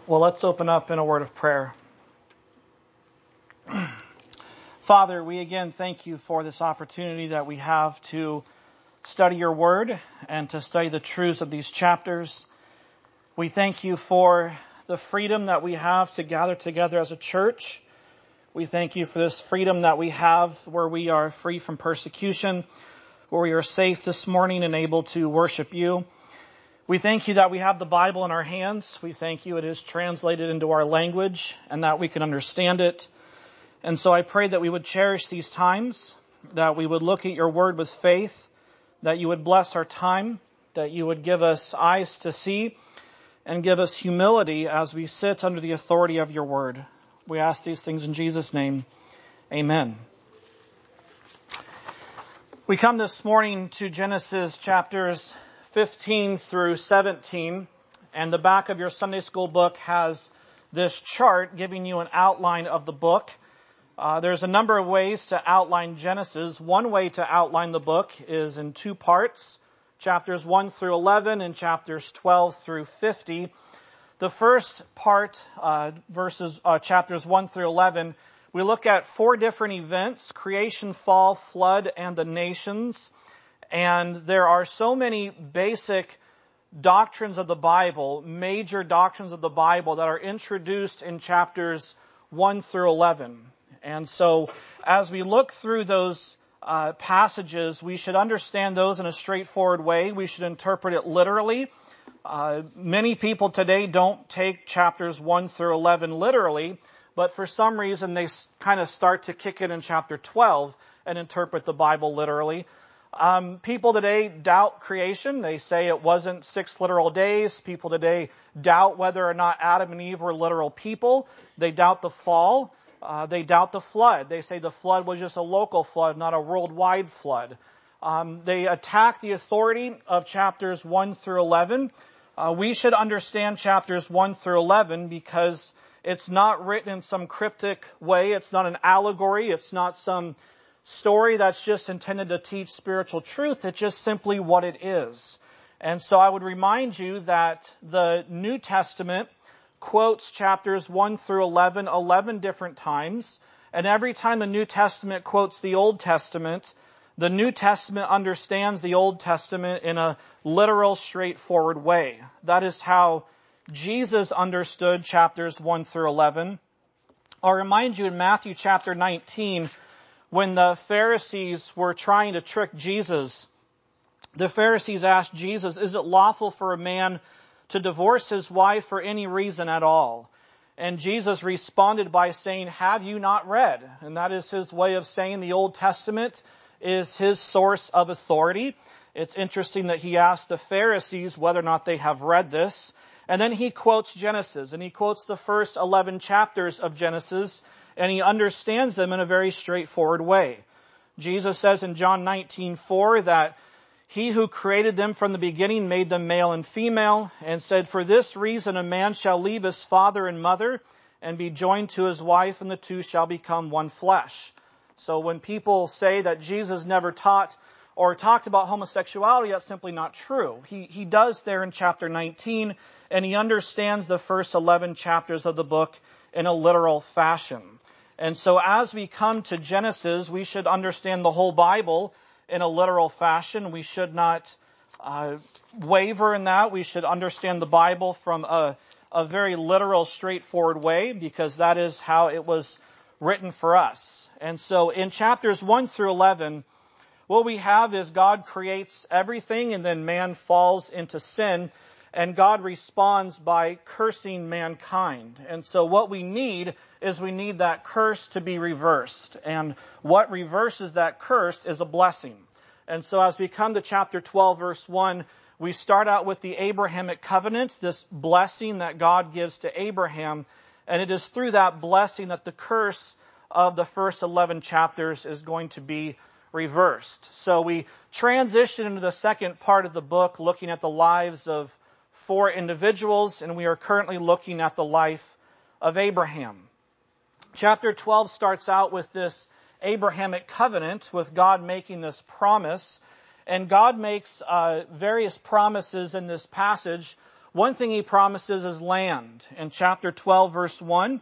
Well, let's open up in a word of prayer. Father, we again thank you for this opportunity that we have to study your word and to study the truths of these chapters. We thank you for the freedom that we have to gather together as a church. We thank you for this freedom that we have where we are free from persecution, where we are safe this morning and able to worship you. We thank you that we have the Bible in our hands. We thank you it is translated into our language and that we can understand it. And so I pray that we would cherish these times, that we would look at your word with faith, that you would bless our time, that you would give us eyes to see, and give us humility as we sit under the authority of your word. We ask these things in Jesus' name. Amen. We come this morning to Genesis chapters 15 through 17, and the back of your Sunday school book has this chart giving you an outline of the book. There's a number of ways to outline Genesis. One way to outline the book is in two parts, chapters 1 through 11 and chapters 12 through 50. The first part, chapters 1 through 11, we look at four different events: creation, fall, flood, and the nations. And there are so many basic doctrines of the Bible, major doctrines of the Bible, that are introduced in chapters 1 through 11. And so as we look through those passages, we should understand those in a straightforward way. We should interpret it literally. Many people today don't take chapters 1 through 11 literally, but for some reason they kind of start to kick it in chapter 12 and interpret the Bible literally. People today doubt creation. They say it wasn't 6 literal days. People today doubt whether or not Adam and Eve were literal people. They doubt the fall. They doubt the flood. They say the flood was just a local flood, not a worldwide flood. They attack the authority of chapters 1 through 11. We should understand chapters 1 through 11 because it's not written in some cryptic way. It's not an allegory. It's not some story that's just intended to teach spiritual truth. It's just simply what it is. And so I would remind you that the New Testament quotes chapters 1 through 11 different times. And every time the New Testament quotes the Old Testament, the New Testament understands the Old Testament in a literal, straightforward way. That is how Jesus understood chapters 1 through 11. I'll remind you in Matthew chapter 19, when the Pharisees were trying to trick Jesus, the Pharisees asked Jesus, "Is it lawful for a man to divorce his wife for any reason at all?" And Jesus responded by saying, "Have you not read?" And that is his way of saying the Old Testament is his source of authority. It's interesting that he asked the Pharisees whether or not they have read this. And then he quotes Genesis, and he quotes the first 11 chapters of Genesis, and he understands them in a very straightforward way. Jesus says in John 19:4 that he who created them from the beginning made them male and female, and said, "For this reason a man shall leave his father and mother and be joined to his wife, and the two shall become one flesh." So when people say that Jesus never taught or talked about homosexuality, that's simply not true. He does there in chapter 19, and he understands the first 11 chapters of the book in a literal fashion. And so as we come to Genesis, we should understand the whole Bible in a literal fashion. We should not waver in that. We should understand the Bible from a very literal, straightforward way, because that is how it was written for us. And so in chapters 1 through 11, what we have is God creates everything, and then man falls into sin, and God responds by cursing mankind. And so what we need is we need that curse to be reversed. And what reverses that curse is a blessing. And so as we come to chapter 12, verse 1, we start out with the Abrahamic covenant, this blessing that God gives to Abraham. And it is through that blessing that the curse of the first 11 chapters is going to be reversed. So we transition into the second part of the book, looking at the lives of 4 individuals, and we are currently looking at the life of Abraham. Chapter 12 starts out with this Abrahamic covenant, with God making this promise. And God makes various promises in this passage. One thing he promises is land. In chapter 12, verse 1,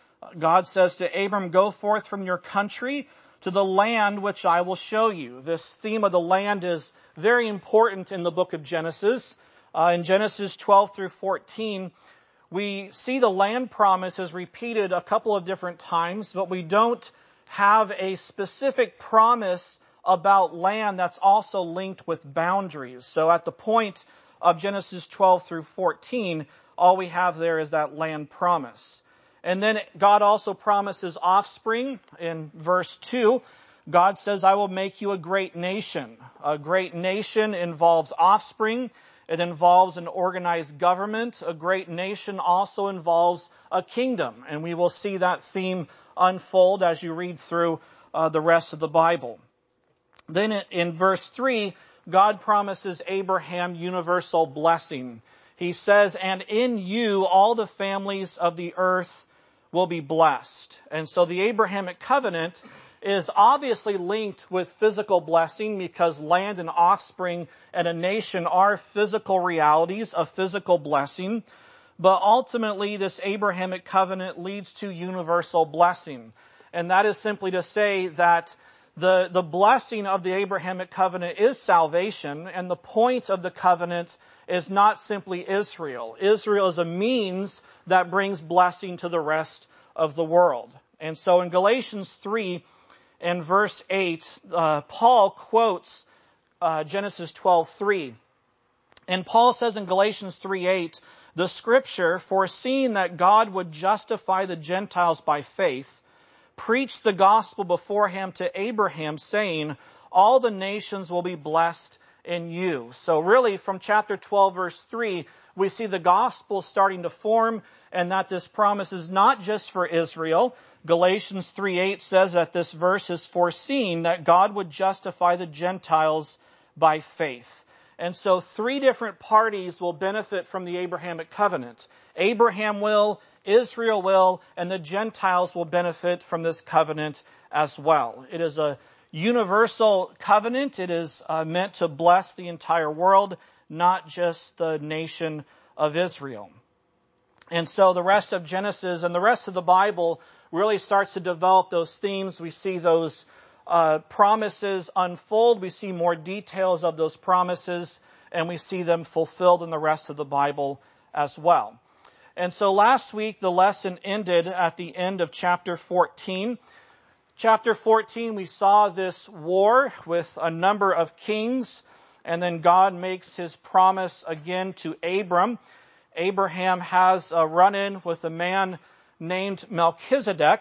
God says to Abram, "Go forth from your country to the land which I will show you." This theme of the land is very important in the book of Genesis. In Genesis 12 through 14, we see the land promise is repeated a couple of different times, but we don't have a specific promise about land that's also linked with boundaries. So at the point of Genesis 12 through 14, all we have there is that land promise. And then God also promises offspring. In verse 2, God says, "I will make you a great nation." A great nation involves offspring. It involves an organized government. A great nation also involves a kingdom. And we will see that theme unfold as you read through the rest of the Bible. Then in verse 3, God promises Abraham universal blessing. He says, "And in you all the families of the earth will be blessed." And so the Abrahamic covenant is obviously linked with physical blessing, because land and offspring and a nation are physical realities of physical blessing. But ultimately, this Abrahamic covenant leads to universal blessing. And that is simply to say that the blessing of the Abrahamic covenant is salvation, and the point of the covenant is not simply Israel. Israel is a means that brings blessing to the rest of the world. And so in Galatians 3 and verse 8, Paul quotes Genesis 12:3. And Paul says in Galatians 3:8, "The scripture, foreseeing that God would justify the Gentiles by faith, preached the gospel beforehand to Abraham, saying, 'All the nations will be blessed in you.'" So really, from chapter 12, verse 3, we see the gospel starting to form, and that this promise is not just for Israel. Galatians 3:8 says that this verse is foreseeing that God would justify the Gentiles by faith. And so 3 different parties will benefit from the Abrahamic covenant. Abraham will, Israel will, and the Gentiles will benefit from this covenant as well. It is a universal covenant. It is meant to bless the entire world, not just the nation of Israel. And so the rest of Genesis and the rest of the Bible really starts to develop those themes. We see those promises unfold. We see more details of those promises, and we see them fulfilled in the rest of the Bible as well. And so last week, the lesson ended at the end of chapter 14. Chapter 14, we saw this war with a number of kings, and then God makes his promise again to Abram. Abraham has a run-in with a man named Melchizedek.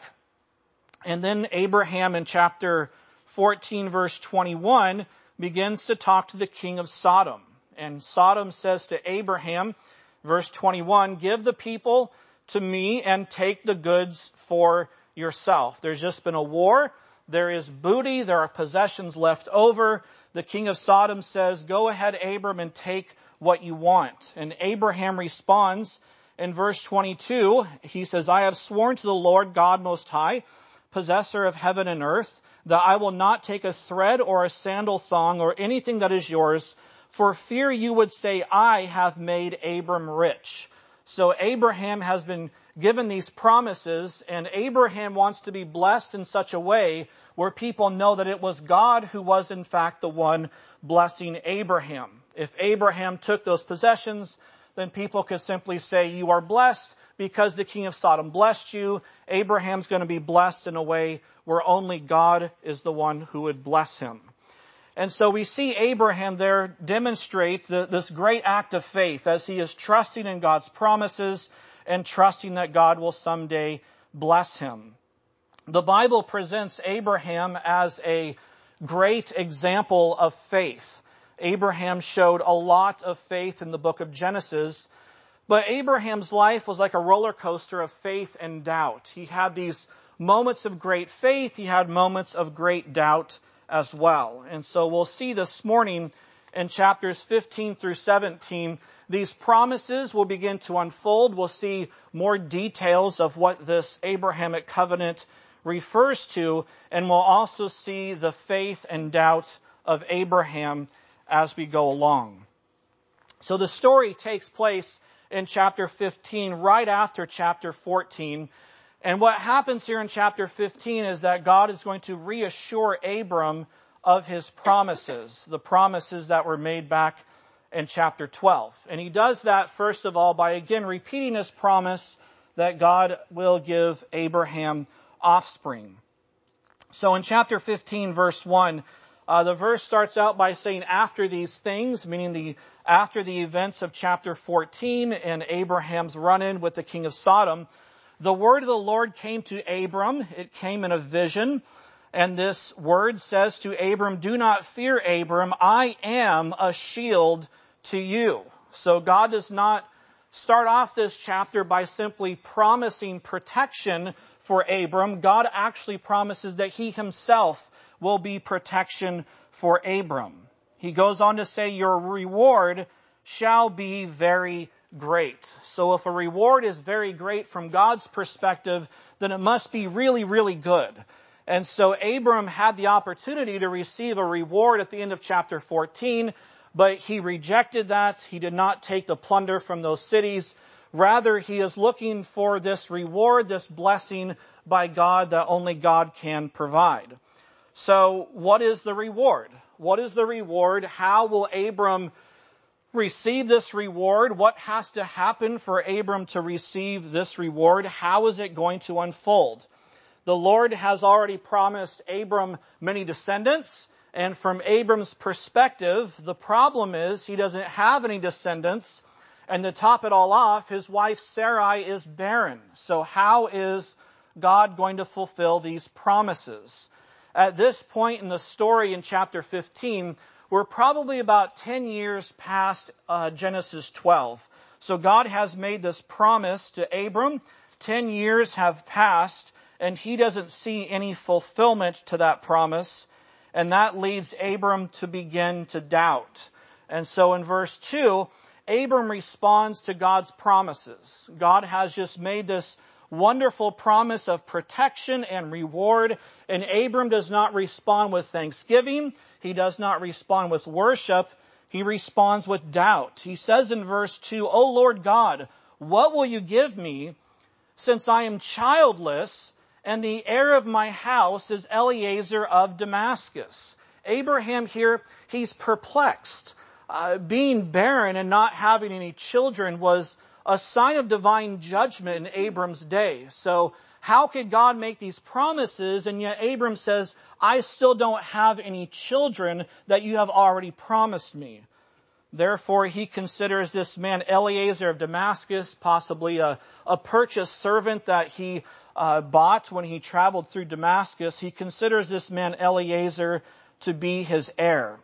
And then Abraham in chapter 14, verse 21, begins to talk to the king of Sodom. And Sodom says to Abraham, verse 21, "Give the people to me and take the goods for yourself." There's just been a war. There is booty. There are possessions left over. The king of Sodom says, "Go ahead, Abram, and take what you want." And Abraham responds in verse 22. He says, "I have sworn to the Lord God Most High, possessor of heaven and earth, that I will not take a thread or a sandal thong or anything that is yours, for fear you would say, 'I have made Abram rich.'" So Abraham has been given these promises, and Abraham wants to be blessed in such a way where people know that it was God who was in fact the one blessing Abraham. If Abraham took those possessions, then people could simply say, "You are blessed because the king of Sodom blessed you." Abraham's going to be blessed in a way where only God is the one who would bless him. And so we see Abraham there demonstrate this great act of faith as he is trusting in God's promises and trusting that God will someday bless him. The Bible presents Abraham as a great example of faith. Abraham showed a lot of faith in the book of Genesis, but Abraham's life was like a roller coaster of faith and doubt. He had these moments of great faith. He had moments of great doubt as well. And so we'll see this morning in chapters 15 through 17, these promises will begin to unfold. We'll see more details of what this Abrahamic covenant refers to, and we'll also see the faith and doubt of Abraham as we go along. So the story takes place in chapter 15 right after chapter 14. And what happens here in chapter 15 is that God is going to reassure Abram of his promises, the promises that were made back in chapter 12. And he does that, first of all, by again repeating his promise that God will give Abraham offspring. So in chapter 15, verse 1, the verse starts out by saying, after these things, meaning after the events of chapter 14 and Abraham's run-in with the king of Sodom, the word of the Lord came to Abram. It came in a vision. And this word says to Abram, do not fear, Abram. I am a shield to you. So God does not start off this chapter by simply promising protection for Abram. God actually promises that he himself will be protection for Abram. He goes on to say, your reward shall be very great. So if a reward is very great from God's perspective, then it must be really, really good. And so Abram had the opportunity to receive a reward at the end of chapter 14, but he rejected that. He did not take the plunder from those cities. Rather, he is looking for this reward, this blessing by God that only God can provide. So what is the reward? What is the reward? How will Abram receive this reward? What has to happen for Abram to receive this reward? How is it going to unfold? The Lord has already promised Abram many descendants, and from Abram's perspective, the problem is he doesn't have any descendants, and to top it all off, his wife Sarai is barren. So how is God going to fulfill these promises? At this point in the story in chapter 15, we're probably about 10 years past Genesis 12. So God has made this promise to Abram. 10 years have passed, and he doesn't see any fulfillment to that promise. And that leads Abram to begin to doubt. And so in verse 2, Abram responds to God's promises. God has just made this wonderful promise of protection and reward, and Abram does not respond with thanksgiving. He does not respond with worship. He responds with doubt. He says in verse 2, O Lord God, what will you give me since I am childless and the heir of my house is Eliezer of Damascus? Abraham here, he's perplexed. Being barren and not having any children was a sign of divine judgment in Abram's day. So how could God make these promises, and yet Abram says, I still don't have any children that you have already promised me? Therefore, he considers this man Eliezer of Damascus, possibly a purchased servant that he bought when he traveled through Damascus. He considers this man Eliezer to be his heir.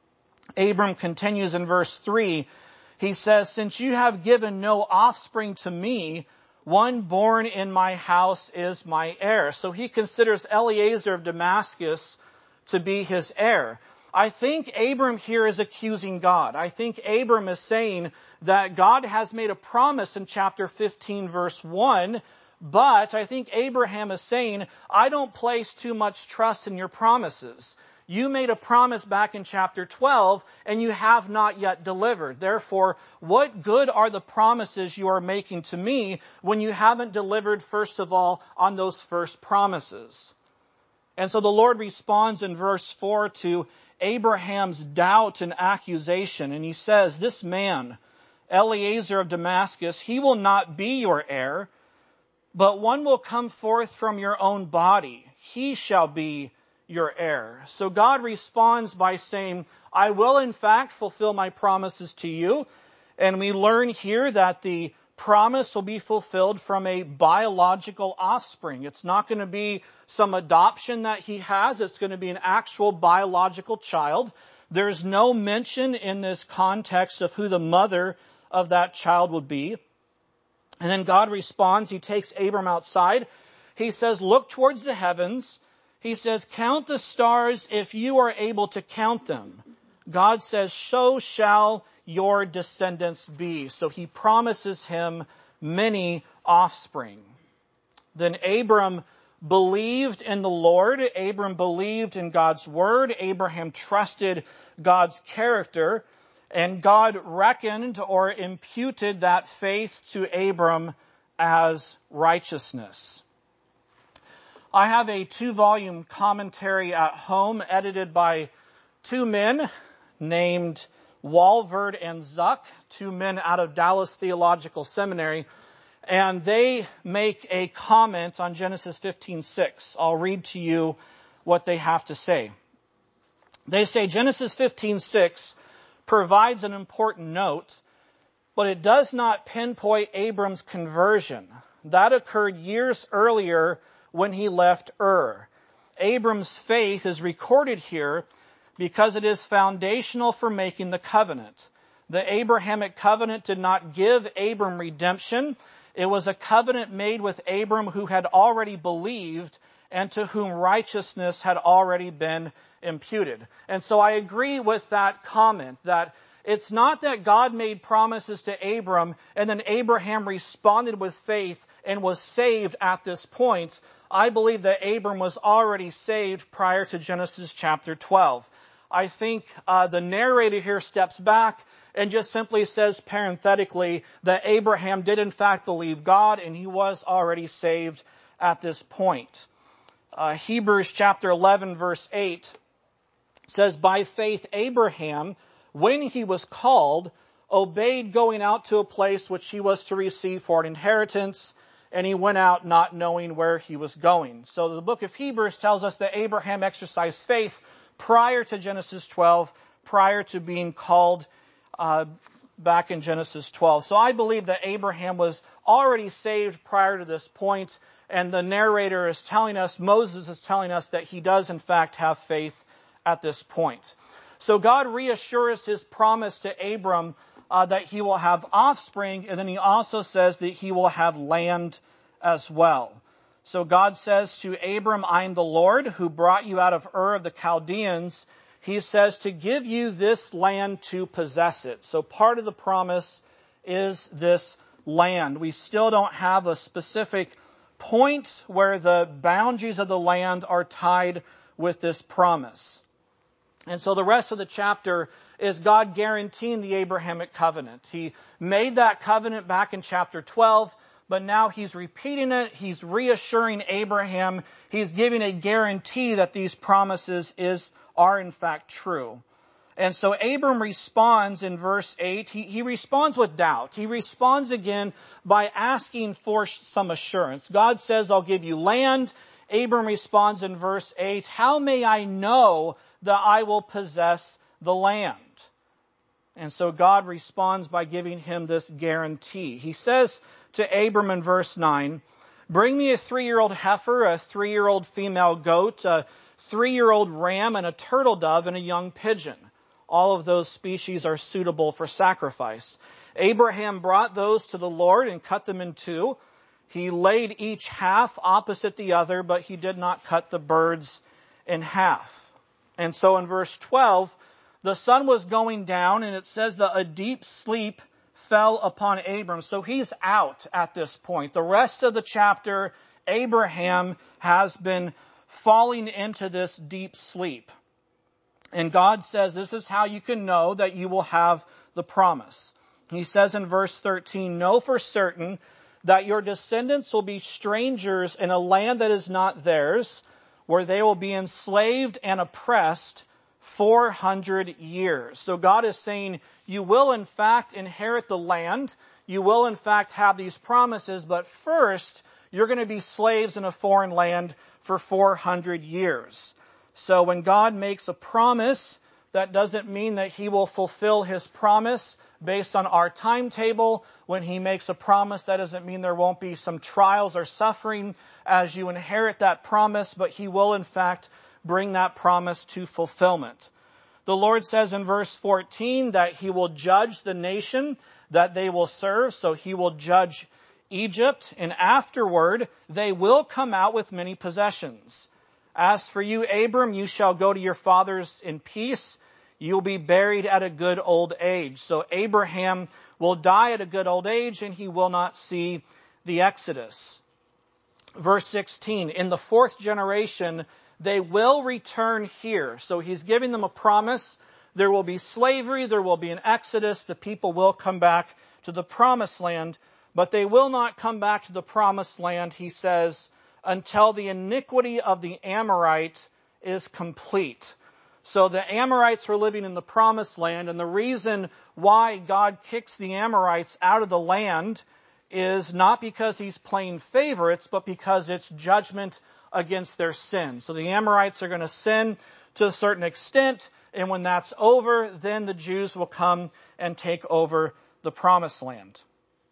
Abram continues in verse 3. He says, since you have given no offspring to me, one born in my house is my heir. So he considers Eliezer of Damascus to be his heir. I think Abram here is accusing God. I think Abram is saying that God has made a promise in chapter 15, verse 1, but I think Abraham is saying, I don't place too much trust in your promises. You made a promise back in chapter 12, and you have not yet delivered. Therefore, what good are the promises you are making to me when you haven't delivered, first of all, on those first promises? And so the Lord responds in verse 4 to Abraham's doubt and accusation. And he says, this man, Eliezer of Damascus, he will not be your heir, but one will come forth from your own body. He shall be your heir. So God responds by saying, I will in fact fulfill my promises to you. And we learn here that the promise will be fulfilled from a biological offspring. It's not going to be some adoption that he has. It's going to be an actual biological child. There's no mention in this context of who the mother of that child would be. And then God responds. He takes Abram outside. He says, look towards the heavens. He says, count the stars if you are able to count them. God says, so shall your descendants be. So he promises him many offspring. Then Abram believed in the Lord. Abram believed in God's word. Abraham trusted God's character. And God reckoned or imputed that faith to Abram as righteousness. I have a 2-volume commentary at home edited by 2 men named Walvoord and Zuck, 2 men out of Dallas Theological Seminary, and they make a comment on Genesis 15:6. I'll read to you what they have to say. They say Genesis 15:6 provides an important note, but it does not pinpoint Abram's conversion. That occurred years earlier when he left Ur. Abram's faith is recorded here because it is foundational for making the covenant. The Abrahamic covenant did not give Abram redemption. It was a covenant made with Abram who had already believed and to whom righteousness had already been imputed. And so I agree with that comment that it's not that God made promises to Abram and then Abraham responded with faith and was saved at this point. I believe that Abram was already saved prior to Genesis chapter 12. I think the narrator here steps back and just simply says parenthetically that Abraham did in fact believe God and he was already saved at this point. Hebrews chapter 11 verse 8 says, by faith Abraham, when he was called, obeyed going out to a place which he was to receive for an inheritance, and he went out not knowing where he was going. So the book of Hebrews tells us that Abraham exercised faith prior to Genesis 12, prior to being called back in Genesis 12. So I believe that Abraham was already saved prior to this point, and the narrator is telling us, Moses is telling us that he does in fact have faith at this point. So God reassures his promise to Abram that he will have offspring, and then he also says that he will have land as well. So God says to Abram, I am the Lord who brought you out of Ur of the Chaldeans. He says to give you this land to possess it. So part of the promise is this land. We still don't have a specific point where the boundaries of the land are tied with this promise. And so the rest of the chapter is God guaranteeing the Abrahamic covenant. He made that covenant back in chapter 12, but now he's repeating it. He's reassuring Abraham. He's giving a guarantee that these promises are in fact true. And so Abram responds in verse 8. He responds with doubt. He responds again by asking for some assurance. God says, I'll give you land. Abram responds in verse 8, how may I know that I will possess the land? And so God responds by giving him this guarantee. He says to Abram in verse 9, bring me a 3-year-old heifer, a 3-year-old female goat, a 3-year-old ram, and a turtle dove, and a young pigeon. All of those species are suitable for sacrifice. Abraham brought those to the Lord and cut them in two. He laid each half opposite the other, but he did not cut the birds in half. And so in verse 12, the sun was going down, and it says that a deep sleep fell upon Abram. So he's out at this point. The rest of the chapter, Abraham has been falling into this deep sleep. And God says, this is how you can know that you will have the promise. He says in verse 13, know for certain that your descendants will be strangers in a land that is not theirs, where they will be enslaved and oppressed 400 years. So God is saying, you will in fact inherit the land. You will in fact have these promises, but first you're going to be slaves in a foreign land for 400 years. So when God makes a promise, that doesn't mean that he will fulfill his promise based on our timetable. When he makes a promise, that doesn't mean there won't be some trials or suffering as you inherit that promise, but he will in fact bring that promise to fulfillment. The Lord says in verse 14 that he will judge the nation that they will serve. So he will judge Egypt, and afterward they will come out with many possessions. As for you, Abram, you shall go to your fathers in peace. You'll be buried at a good old age. So Abraham will die at a good old age, and he will not see the Exodus. Verse 16, in the 4th generation, they will return here. So he's giving them a promise There will be slavery, there will be an exodus, the people will come back to the promised land, but they will not come back to the promised land, he says, until the iniquity of the Amorite is complete. So the Amorites were living in the promised land, and the reason why God kicks the Amorites out of the land is not because he's playing favorites, but because it's judgment against their sin. So the Amorites are going to sin to a certain extent, and when that's over, then the Jews will come and take over the promised land.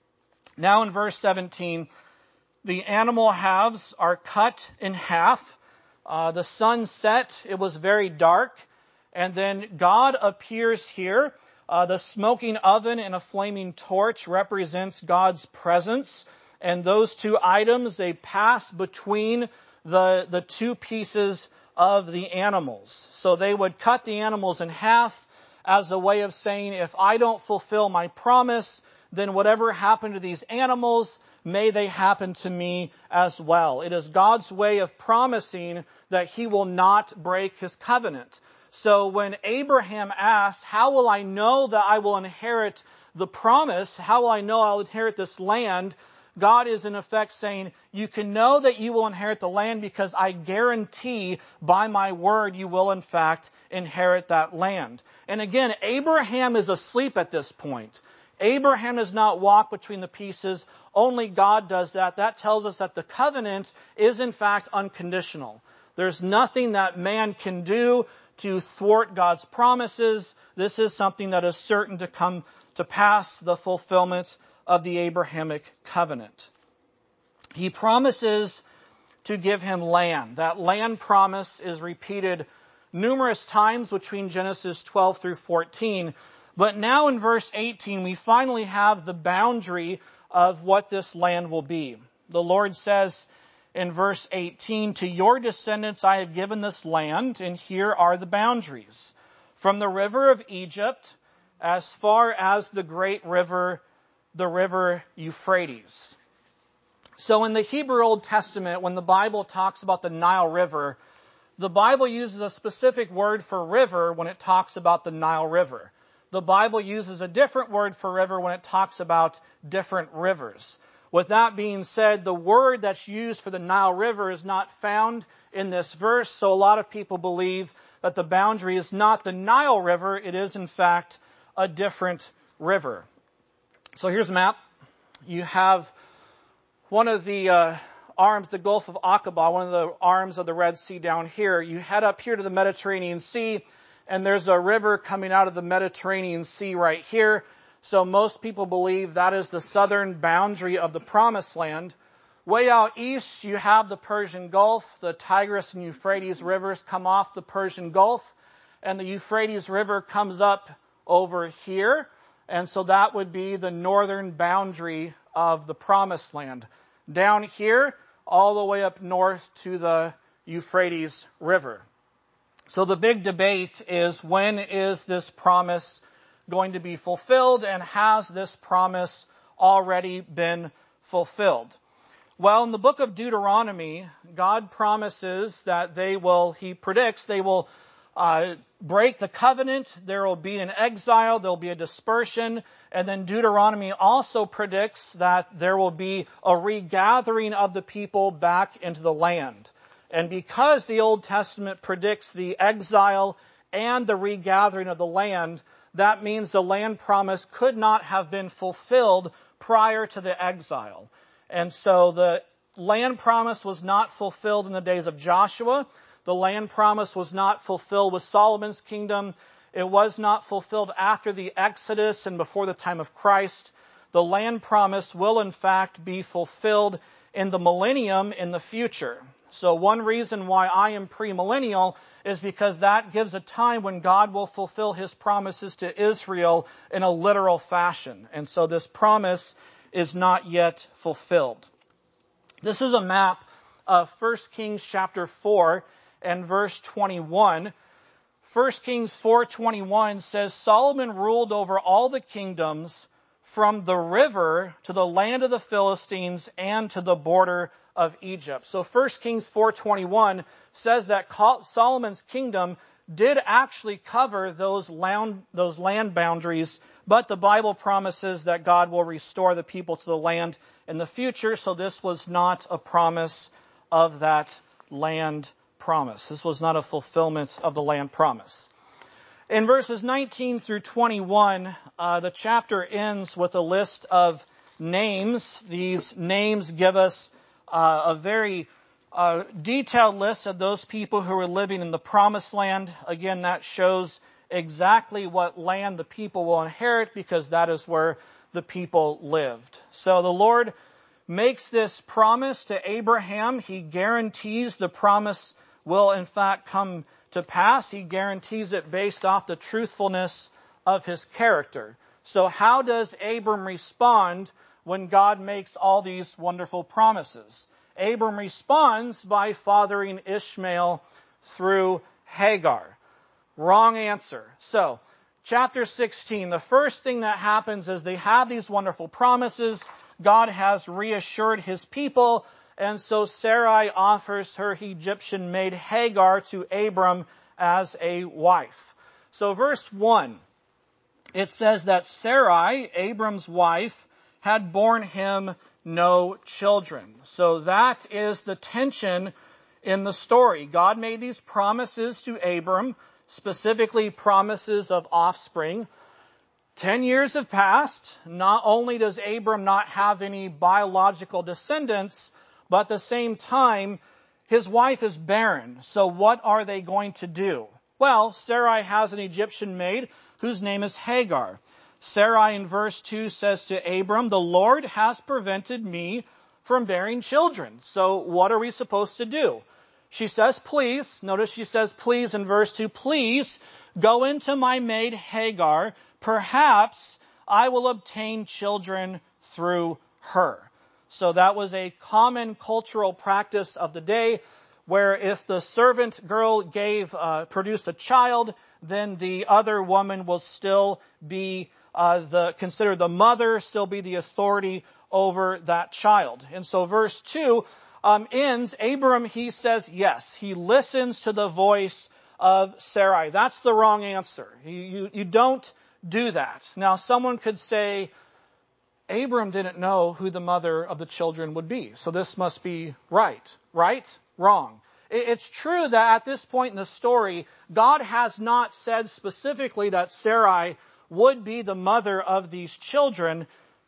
Now in verse 17, the animal halves are cut in half. The sun set, it was very dark, and then God appears here. The smoking oven and a flaming torch represents God's presence, and those two items, they pass between the two pieces of the animals. So they would cut the animals in half as a way of saying, if I don't fulfill my promise, then whatever happened to these animals, may they happen to me as well. It is God's way of promising that he will not break his covenant. So when Abraham asks, how will I know that I will inherit the promise? How will I know I'll inherit this land? God is in effect saying, you can know that you will inherit the land because I guarantee by my word you will in fact inherit that land. And again, Abraham is asleep at this point. Abraham does not walk between the pieces. Only God does that. That tells us that the covenant is in fact unconditional. There's nothing that man can do to thwart God's promises. This is something that is certain to come to pass, the fulfillment of the Abrahamic covenant. He promises to give him land. That land promise is repeated numerous times between Genesis 12 through 14. But now in verse 18, we finally have the boundary of what this land will be. The Lord says in verse 18, to your descendants I have given this land, and here are the boundaries. From the river of Egypt, as far as the great river, the river Euphrates. So in the Hebrew Old Testament, when the Bible talks about the Nile River, the Bible uses a specific word for river when it talks about the Nile River. The Bible uses a different word for river when it talks about different rivers. With that being said, the word that's used for the Nile River is not found in this verse, so a lot of people believe that the boundary is not the Nile River, it is in fact a different river. So here's the map. You have one of the arms, the Gulf of Aqaba, one of the arms of the Red Sea down here. You head up here to the Mediterranean Sea, and there's a river coming out of the Mediterranean Sea right here. So most people believe that is the southern boundary of the Promised Land. Way out east, you have the Persian Gulf. The Tigris and Euphrates rivers come off the Persian Gulf, and the Euphrates River comes up over here. And so that would be the northern boundary of the Promised Land. Down here, all the way up north to the Euphrates River. So the big debate is, when is this promise going to be fulfilled, and has this promise already been fulfilled? Well, in the book of Deuteronomy, God promises that he predicts they will break the covenant, there will be an exile, there will be a dispersion, and then Deuteronomy also predicts that there will be a regathering of the people back into the land. And because the Old Testament predicts the exile and the regathering of the land, that means the land promise could not have been fulfilled prior to the exile. And so the land promise was not fulfilled in the days of Joshua. The land promise was not fulfilled with Solomon's kingdom. It was not fulfilled after the Exodus and before the time of Christ. The land promise will in fact be fulfilled in the millennium in the future. So one reason why I am premillennial is because that gives a time when God will fulfill his promises to Israel in a literal fashion. And so this promise is not yet fulfilled. This is a map of 1 Kings chapter 4 and verse 21. 1 Kings 4:21 says, Solomon ruled over all the kingdoms from the river to the land of the Philistines and to the border of Egypt. So 1 Kings 4:21 says that Solomon's kingdom did actually cover those land boundaries, but the Bible promises that God will restore the people to the land in the future, so this was not a promise of that land promise. This was not a fulfillment of the land promise. In verses 19 through 21, the chapter ends with a list of names. These names give us a very detailed list of those people who were living in the promised land. Again, that shows exactly what land the people will inherit, because that is where the people lived. So the Lord makes this promise to Abraham. He guarantees the promise will in fact come to pass. He guarantees it based off the truthfulness of his character. So how does Abram respond when God makes all these wonderful promises? Abram responds by fathering Ishmael through Hagar. Wrong answer. So, chapter 16, the first thing that happens is they have these wonderful promises. God has reassured his people, and so Sarai offers her Egyptian maid Hagar to Abram as a wife. So verse 1, it says that Sarai, Abram's wife, had borne him no children. So that is the tension in the story. God made these promises to Abram, specifically promises of offspring. 10 years have passed. Not only does Abram not have any biological descendants, but at the same time, his wife is barren. So what are they going to do? Well, Sarai has an Egyptian maid whose name is Hagar. Sarai in verse 2 says to Abram, "The Lord has prevented me from bearing children." So what are we supposed to do? She says, please, notice she says, please in verse 2, "Please go into my maid Hagar. Perhaps I will obtain children through her." So that was a common cultural practice of the day, where if the servant girl produced a child, then the other woman will still be considered the mother, still be the authority over that child. And so verse 2 ends, Abram, he says yes. He listens to the voice of Sarai. That's the wrong answer. You don't do that. Now, someone could say, Abram didn't know who the mother of the children would be, so this must be right. Right? Wrong. It's true that at this point in the story, God has not said specifically that Sarai would be the mother of these children,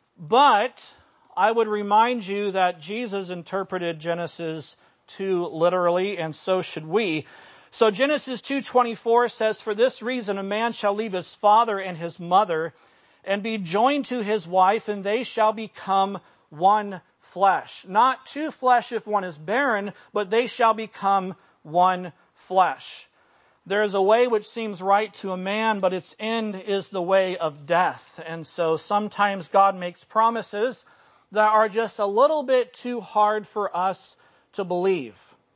but I would remind you that Jesus interpreted Genesis 2 literally, and so should we. So Genesis 2:24 says, "For this reason a man shall leave his father and his mother and be joined to his wife, and they shall become one flesh." Not two flesh if one is barren, but they shall become one flesh. There is a way which seems right to a man, but its end is the way of death. And so sometimes God makes promises that are just a little bit too hard for us to believe.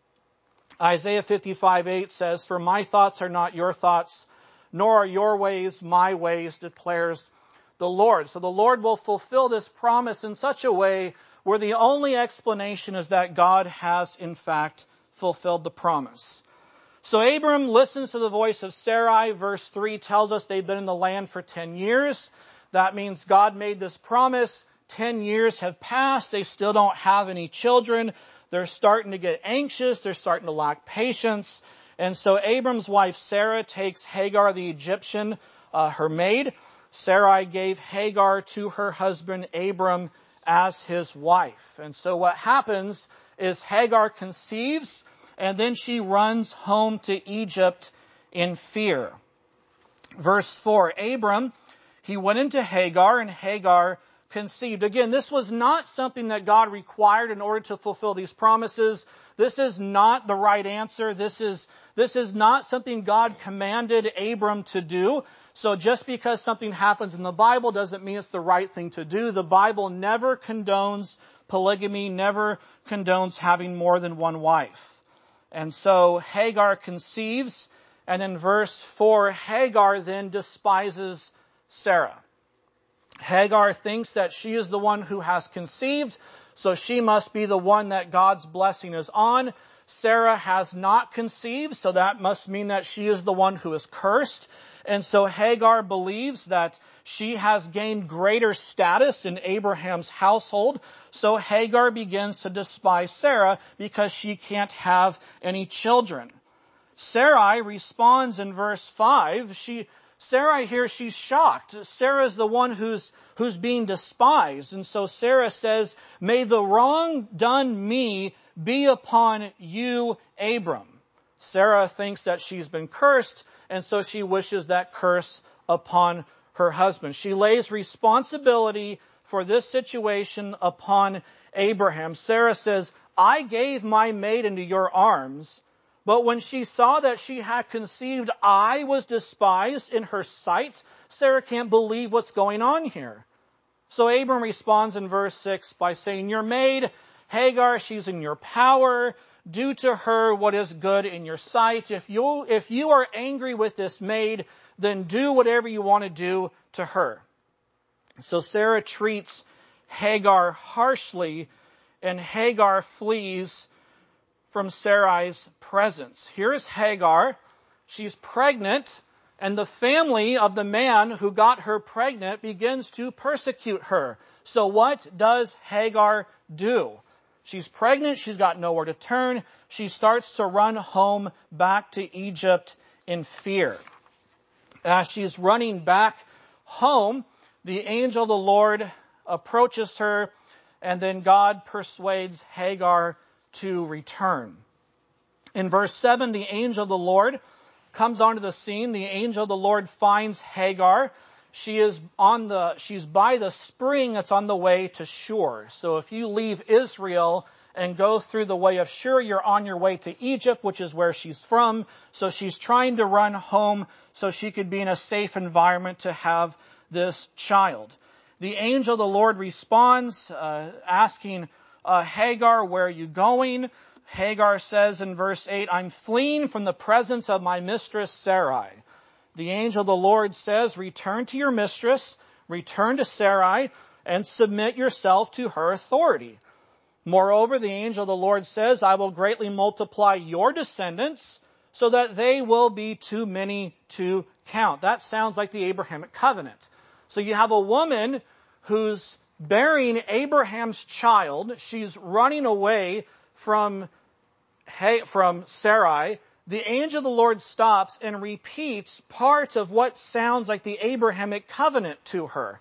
Isaiah 55:8 says, "For my thoughts are not your thoughts, nor are your ways my ways, declares the Lord." So the Lord will fulfill this promise in such a way where the only explanation is that God has in fact fulfilled the promise. So Abram listens to the voice of Sarai. Verse 3 tells us they've been in the land for 10 years. That means God made this promise. 10 years have passed. They still don't have any children. They're starting to get anxious. They're starting to lack patience. And so Abram's wife Sarah takes Hagar the Egyptian, her maid. Sarai gave Hagar to her husband Abram as his wife. And so what happens is Hagar conceives, and then she runs home to Egypt in fear. Verse 4, Abram, he went into Hagar, and Hagar conceived. Again, this was not something that God required in order to fulfill these promises. This is not the right answer. This is not something God commanded Abram to do. So just because something happens in the Bible doesn't mean it's the right thing to do. The Bible never condones polygamy, never condones having more than one wife. And so Hagar conceives, and in verse 4, Hagar then despises Sarah. Hagar thinks that she is the one who has conceived, so she must be the one that God's blessing is on. Sarah has not conceived, so that must mean that she is the one who is cursed. And so Hagar believes that she has gained greater status in Abraham's household. So Hagar begins to despise Sarah because she can't have any children. Sarai responds in verse 5. Sarai here, she's shocked. Sarah is the one who's being despised. And so Sarah says, "May the wrong done me be upon you, Abram." Sarah thinks that she's been cursed, and so she wishes that curse upon her husband. She lays responsibility for this situation upon Abraham. Sarah says, "I gave my maid into your arms." But when she saw that she had conceived, I was despised in her sight. Sarah can't believe what's going on here. So Abram responds in verse 6 by saying, "Your maid, Hagar, she's in your power. Do to her what is good in your sight. If you are angry with this maid, then do whatever you want to do to her." So Sarah treats Hagar harshly, and Hagar flees from Sarai's presence. Here is Hagar. She's pregnant, and the family of the man who got her pregnant begins to persecute her. So what does Hagar do? She's pregnant. She's got nowhere to turn. She starts to run home back to Egypt in fear. As she's running back home, the angel of the Lord approaches her, and then God persuades Hagar to return. In verse 7, the angel of the Lord comes onto the scene. The angel of the Lord finds Hagar. She's by the spring that's on the way to Shur. So if you leave Israel and go through the way of Shur, you're on your way to Egypt, which is where she's from. So she's trying to run home so she could be in a safe environment to have this child. The angel of the Lord responds, asking Hagar, "Where are you going?" Hagar says in verse 8, "I'm fleeing from the presence of my mistress Sarai." The angel of the Lord says, "Return to your mistress, return to Sarai, and submit yourself to her authority." Moreover, the angel of the Lord says, "I will greatly multiply your descendants so that they will be too many to count." That sounds like the Abrahamic covenant. So you have a woman who's bearing Abraham's child. She's running away from Sarai. The angel of the Lord stops and repeats part of what sounds like the Abrahamic covenant to her.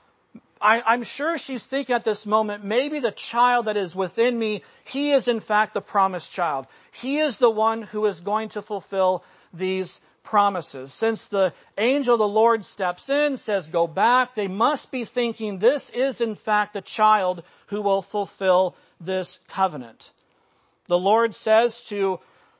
I'm sure she's thinking at this moment, maybe the child that is within me, he is in fact the promised child. He is the one who is going to fulfill these promises. Since the angel of the Lord steps in, says, "Go back," they must be thinking this is in fact the child who will fulfill this covenant. The Lord says to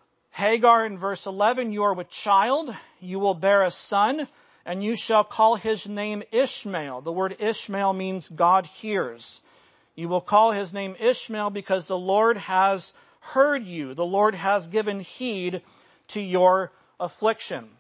Hagar in verse 11, "You are with child, you will bear a son, and you shall call his name Ishmael." The word Ishmael means God hears. You will call his name Ishmael because the Lord has heard you. The Lord has given heed to your affliction.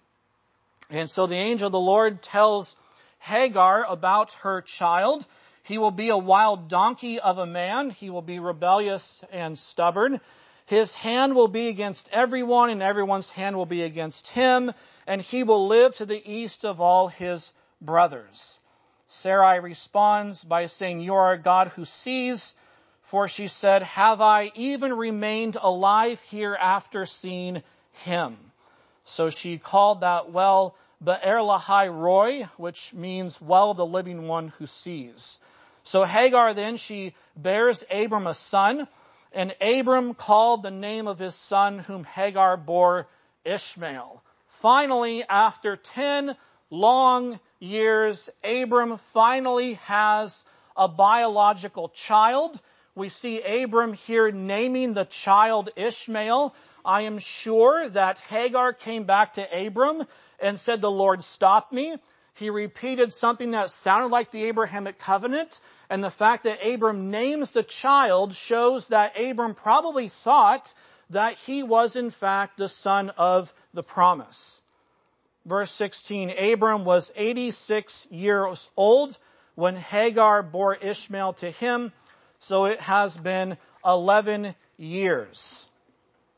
And so the angel of the Lord tells Hagar about her child. He will be a wild donkey of a man. He will be rebellious and stubborn. His hand will be against everyone, and everyone's hand will be against him, and he will live to the east of all his brothers. Sarai responds by saying, "You are a God who sees," for she said, "Have I even remained alive here after seeing him?" So she called that well Be'er Lahai Roi, which means well of the living one who sees. So Hagar then, she bears Abram a son, and Abram called the name of his son whom Hagar bore Ishmael. Finally, after 10 long years, Abram finally has a biological child. We see Abram here naming the child Ishmael. I am sure that Hagar came back to Abram and said, "The Lord stopped me." He repeated something that sounded like the Abrahamic covenant. And the fact that Abram names the child shows that Abram probably thought that he was in fact the son of the promise. Verse 16, Abram was 86 years old when Hagar bore Ishmael to him. So it has been 11 years.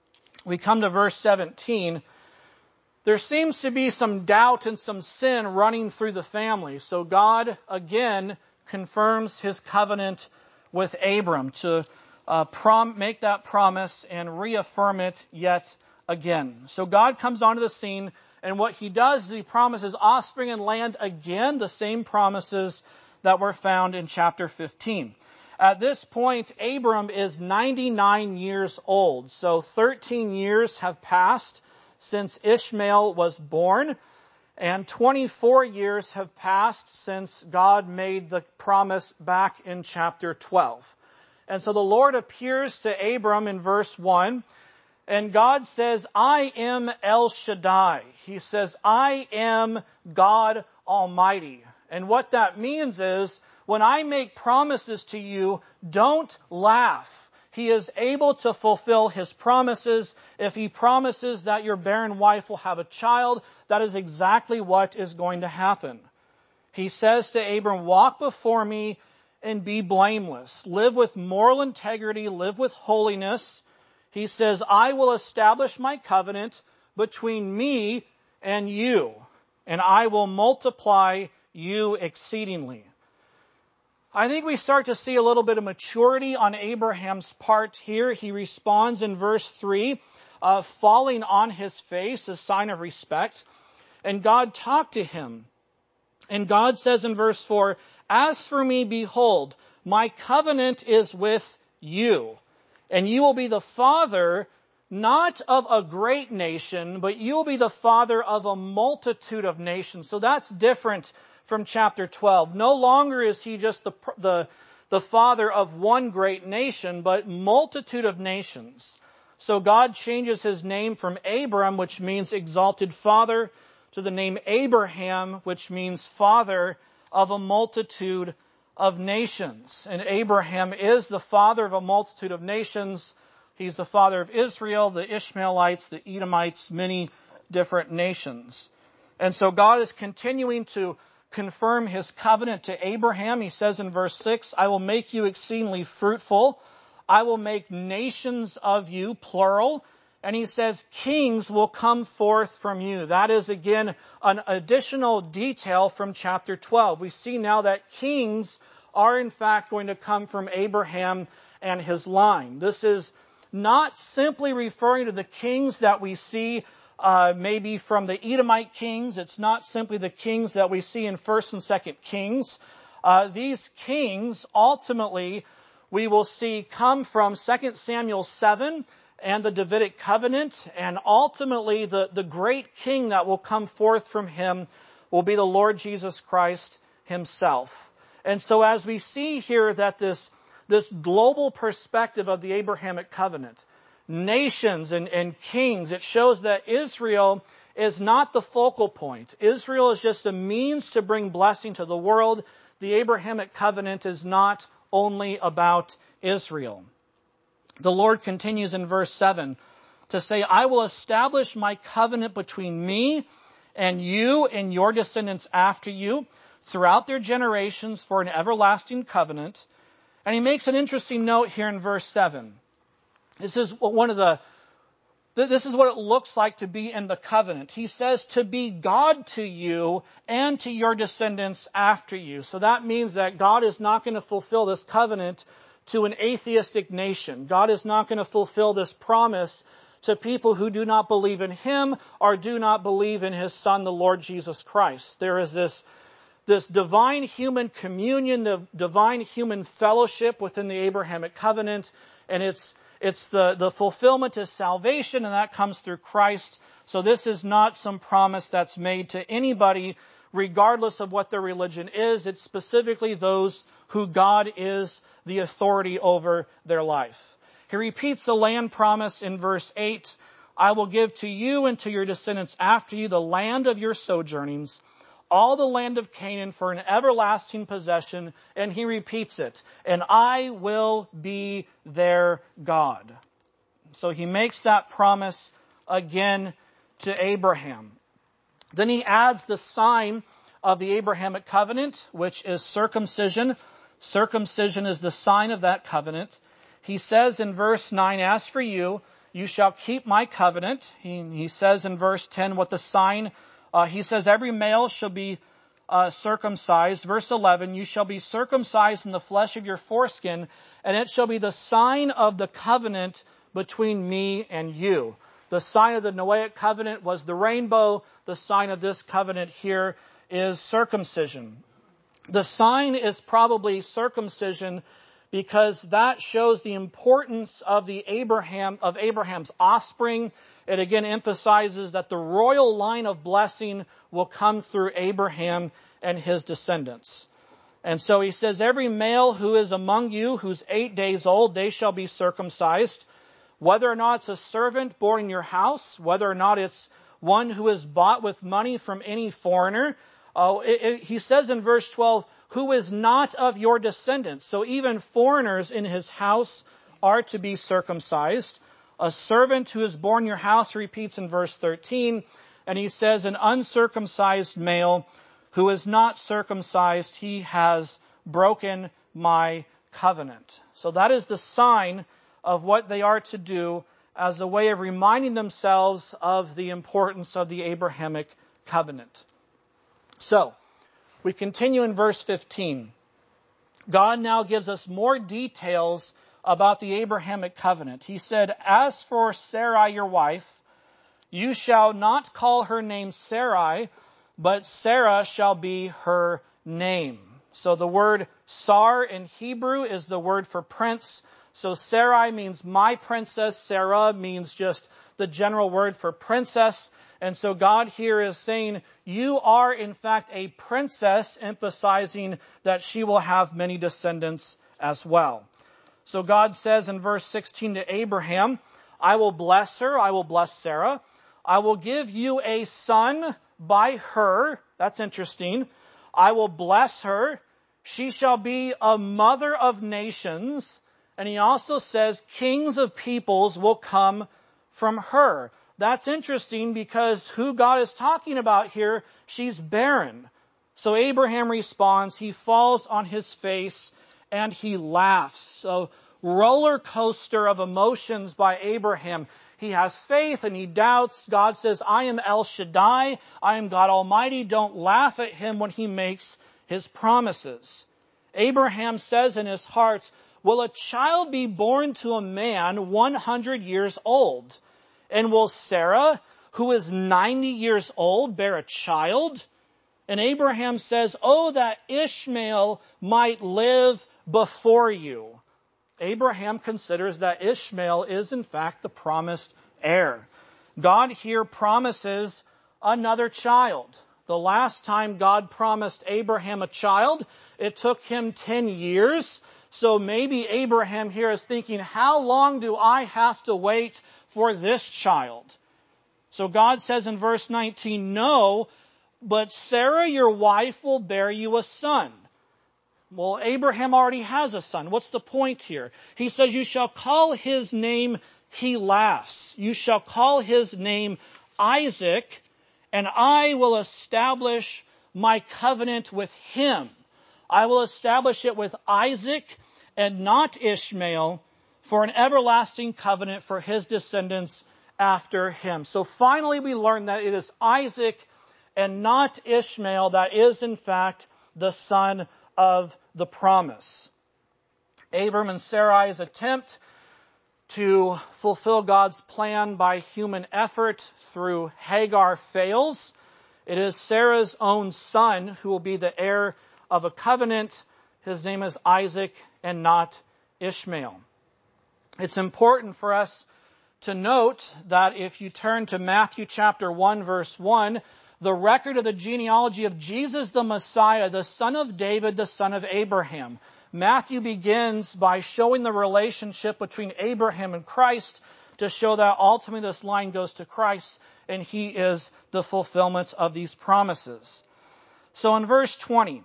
we come to verse 17. There seems to be some doubt and some sin running through the family. So God again confirms his covenant with Abram to make that promise and reaffirm it yet again. So God comes onto the scene, and what he does is he promises offspring and land again, the same promises that were found in chapter 15. At this point, Abram is 99 years old. So 13 years have passed since Ishmael was born, and 24 years have passed since God made the promise back in chapter 12. And so the Lord appears to Abram in verse 1, and God says, I am El Shaddai. He says, I am God Almighty. And what that means is, when I make promises to you, don't laugh. He is able to fulfill his promises. If he promises that your barren wife will have a child, that is exactly what is going to happen. He says to Abram, walk before me and be blameless. Live with moral integrity, live with holiness. He says, I will establish my covenant between me and you, and I will multiply you exceedingly. I think we start to see a little bit of maturity on Abraham's part here. He responds in verse 3, falling on his face, a sign of respect. And God talked to him. And God says in verse 4, as for me, behold, my covenant is with you. And you will be the father, not of a great nation, but you will be the father of a multitude of nations. So that's different from chapter 12. No longer is he just the father of one great nation, but multitude of nations. So God changes his name from Abram, which means exalted father, to the name Abraham, which means father of a multitude of nations. And Abraham is the father of a multitude of nations. He's the father of Israel, the Ishmaelites, the Edomites, many different nations. And so God is continuing to confirm his covenant to Abraham. He says in verse 6, I will make you exceedingly fruitful. I will make nations of you, plural. And he says, kings will come forth from you. That is, again, an additional detail from chapter 12. We see now that kings are, in fact, going to come from Abraham and his line. This is not simply referring to the kings that we see maybe from the Edomite kings. It's not simply the kings that we see in 1st and 2nd Kings. These kings, ultimately, we will see come from 2 Samuel 7 and the Davidic covenant. And ultimately, the great king that will come forth from him will be the Lord Jesus Christ himself. And so as we see here that this global perspective of the Abrahamic covenant, nations and kings, it shows that Israel is not the focal point. Israel is just a means to bring blessing to the world. The Abrahamic covenant is not only about Israel. The Lord continues in verse 7 to say, I will establish my covenant between me and you and your descendants after you throughout their generations for an everlasting covenant. And he makes an interesting note here in verse 7. This is what it looks like to be in the covenant. He says to be God to you and to your descendants after you. So that means that God is not going to fulfill this covenant to an atheistic nation. God is not going to fulfill this promise to people who do not believe in him or do not believe in his Son, the Lord Jesus Christ. There is this divine human communion, the divine human fellowship within the Abrahamic covenant, and it's the fulfillment of salvation, and that comes through Christ. So this is not some promise that's made to anybody, regardless of what their religion is. It's specifically those who God is the authority over their life. He repeats the land promise in verse 8. I will give to you and to your descendants after you the land of your sojournings, all the land of Canaan for an everlasting possession. And he repeats it. And I will be their God. So he makes that promise again to Abraham. Then he adds the sign of the Abrahamic covenant, which is circumcision. Circumcision is the sign of that covenant. He says in verse 9, as for you, you shall keep my covenant. He says in verse 10 what the sign, he says every male shall be circumcised. Verse 11, you shall be circumcised in the flesh of your foreskin, and it shall be the sign of the covenant between me and you. The sign of the Noahic covenant was the rainbow. The sign of this covenant here is circumcision. The sign is probably circumcision because that shows the importance of Abraham's offspring. It again emphasizes that the royal line of blessing will come through Abraham and his descendants. And so he says, every male who is among you, who's 8 days old, they shall be circumcised. Whether or not it's a servant born in your house, whether or not it's one who is bought with money from any foreigner. He says in verse 12, who is not of your descendants. So even foreigners in his house are to be circumcised. A servant who is born in your house, repeats in verse 13. And he says, an uncircumcised male who is not circumcised, he has broken my covenant. So that is the sign of what they are to do as a way of reminding themselves of the importance of the Abrahamic covenant. So, we continue in verse 15. God now gives us more details about the Abrahamic covenant. He said, as for Sarai your wife, you shall not call her name Sarai, but Sarah shall be her name. So the word Sar in Hebrew is the word for prince. So Sarai means my princess. Sarah means just the general word for princess. And so God here is saying, you are in fact a princess, emphasizing that she will have many descendants as well. So God says in verse 16 to Abraham, I will bless her, I will bless Sarah. I will give you a son by her. That's interesting. I will bless her. She shall be a mother of nations. And he also says kings of peoples will come from her. That's interesting because who God is talking about here, she's barren. So Abraham responds, he falls on his face and he laughs. So roller coaster of emotions by Abraham. He has faith and he doubts. God says, I am El Shaddai. I am God Almighty. Don't laugh at him when he makes his promises. Abraham says in his heart, will a child be born to a man 100 years old? And will Sarah, who is 90 years old, bear a child? And Abraham says, oh, that Ishmael might live before you. Abraham considers that Ishmael is in fact the promised heir. God here promises another child. The last time God promised Abraham a child, it took him 10 years. So maybe Abraham here is thinking, how long do I have to wait for this child? So God says in verse 19, no, but Sarah, your wife, will bear you a son. Well, Abraham already has a son. What's the point here? He says, you shall call his name, he laughs. You shall call his name Isaac, and I will establish my covenant with him. I will establish it with Isaac and not Ishmael for an everlasting covenant for his descendants after him. So finally we learn that it is Isaac and not Ishmael that is in fact the son of the promise. Abram and Sarai's attempt to fulfill God's plan by human effort through Hagar fails. It is Sarah's own son who will be the heir of a covenant. His name is Isaac and not Ishmael. It's important for us to note that if you turn to Matthew chapter 1, verse 1, the record of the genealogy of Jesus the Messiah, the son of David, the son of Abraham. Matthew begins by showing the relationship between Abraham and Christ to show that ultimately this line goes to Christ and he is the fulfillment of these promises. So in verse 20,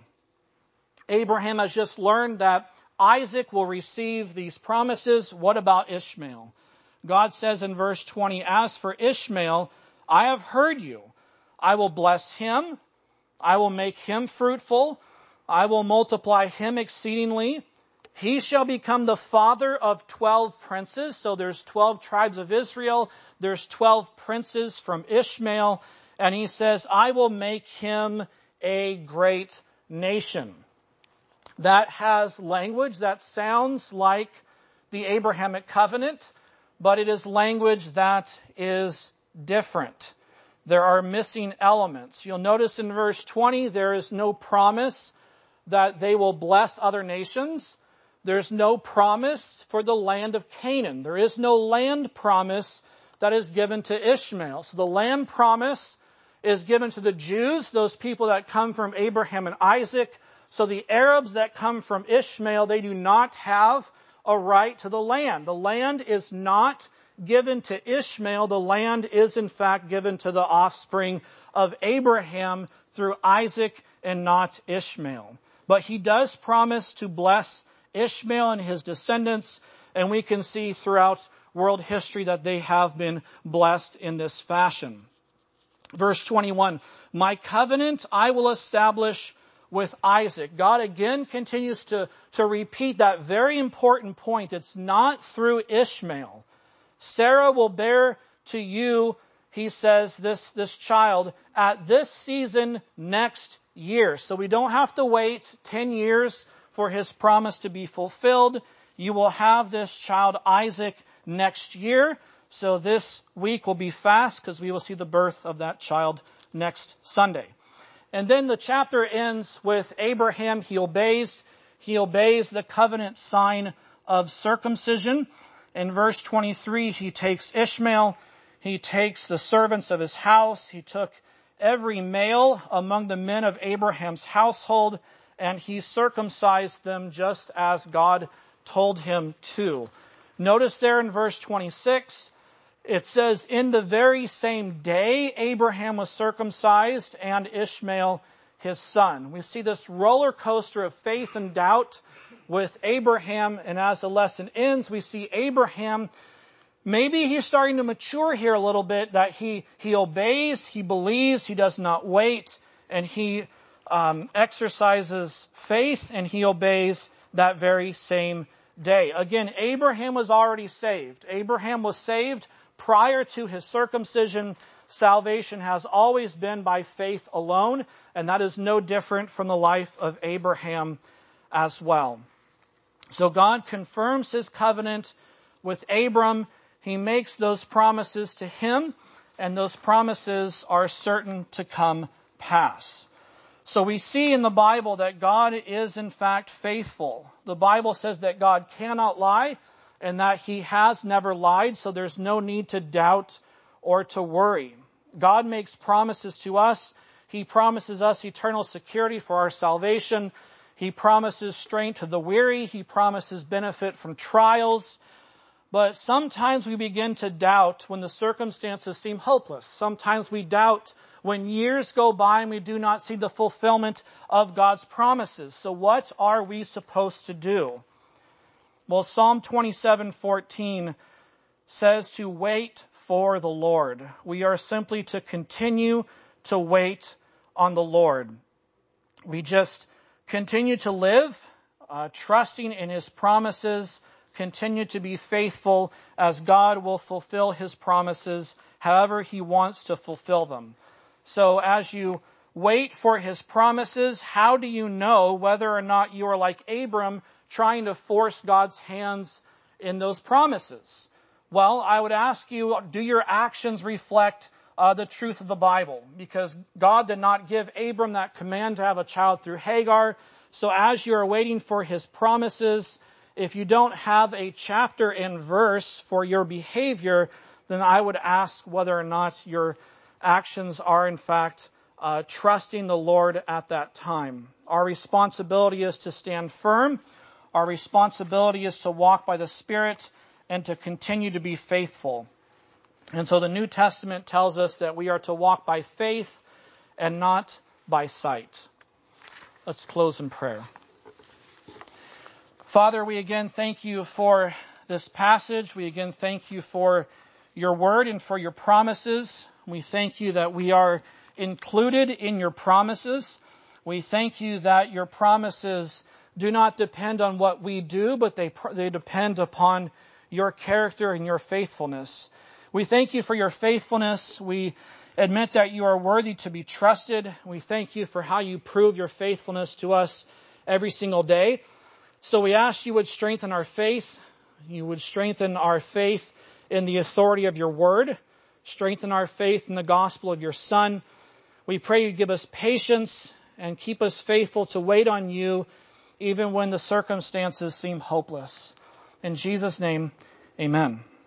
Abraham has just learned that Isaac will receive these promises. What about Ishmael? God says in verse 20, as for Ishmael, I have heard you. I will bless him. I will make him fruitful. I will multiply him exceedingly. He shall become the father of 12 princes. So there's 12 tribes of Israel. There's 12 princes from Ishmael. And he says, I will make him a great nation. That has language that sounds like the Abrahamic covenant, but it is language that is different. There are missing elements. You'll notice in verse 20, there is no promise that they will bless other nations. There's no promise for the land of Canaan. There is no land promise that is given to Ishmael. So the land promise is given to the Jews, those people that come from Abraham and Isaac. So the Arabs that come from Ishmael, they do not have a right to the land. The land is not given to Ishmael. The land is in fact given to the offspring of Abraham through Isaac and not Ishmael. But he does promise to bless Ishmael and his descendants, and we can see throughout world history that they have been blessed in this fashion. Verse 21, my covenant I will establish with Isaac. God again continues to repeat that very important point. It's not through Ishmael. Sarah will bear to you, he says, this child at this season next year. So we don't have to wait 10 years for his promise to be fulfilled. You will have this child Isaac next year. So this week will be fast because we will see the birth of that child next Sunday. And then the chapter ends with Abraham. He obeys the covenant sign of circumcision. In verse 23, he takes Ishmael. He takes the servants of his house. He took every male among the men of Abraham's household, and he circumcised them just as God told him to. Notice there in verse 26, it says, in the very same day, Abraham was circumcised and Ishmael his son. We see this roller coaster of faith and doubt with Abraham. And as the lesson ends, we see Abraham, maybe he's starting to mature here a little bit, that he obeys, he believes, he does not wait, and he exercises faith and he obeys that very same day. Again, Abraham was already saved. Abraham was saved prior to his circumcision. Salvation has always been by faith alone, and that is no different from the life of Abraham as well. So God confirms his covenant with Abram. He makes those promises to him, and those promises are certain to come pass. So we see in the Bible that God is in fact faithful. The Bible says that God cannot lie, and that he has never lied, so there's no need to doubt or to worry. God makes promises to us. He promises us eternal security for our salvation. He promises strength to the weary. He promises benefit from trials. But sometimes we begin to doubt when the circumstances seem hopeless. Sometimes we doubt when years go by and we do not see the fulfillment of God's promises. So what are we supposed to do? Well, Psalm 27:14 says to wait for the Lord. We are simply to continue to wait on the Lord. We just continue to live, trusting in his promises, continue to be faithful as God will fulfill his promises however he wants to fulfill them. So as you wait for his promises, how do you know whether or not you are like Abram, trying to force God's hands in those promises? Well, I would ask you, do your actions reflect the truth of the Bible? Because God did not give Abram that command to have a child through Hagar. So as you are waiting for his promises, if you don't have a chapter and verse for your behavior, then I would ask whether or not your actions are in fact trusting the Lord at that time. Our responsibility is to stand firm. Our responsibility is to walk by the Spirit and to continue to be faithful. And so the New Testament tells us that we are to walk by faith and not by sight. Let's close in prayer. Father, we again thank you for this passage. We again thank you for your word and for your promises. We thank you that we are included in your promises. We thank you that your promises do not depend on what we do, but they depend upon your character and your faithfulness. We thank you for your faithfulness. We admit that you are worthy to be trusted. We thank you for how you prove your faithfulness to us every single day. So we ask you would strengthen our faith. You would strengthen our faith in the authority of your word. Strengthen our faith in the gospel of your Son. We pray you give us patience and keep us faithful to wait on you even when the circumstances seem hopeless. In Jesus' name, amen.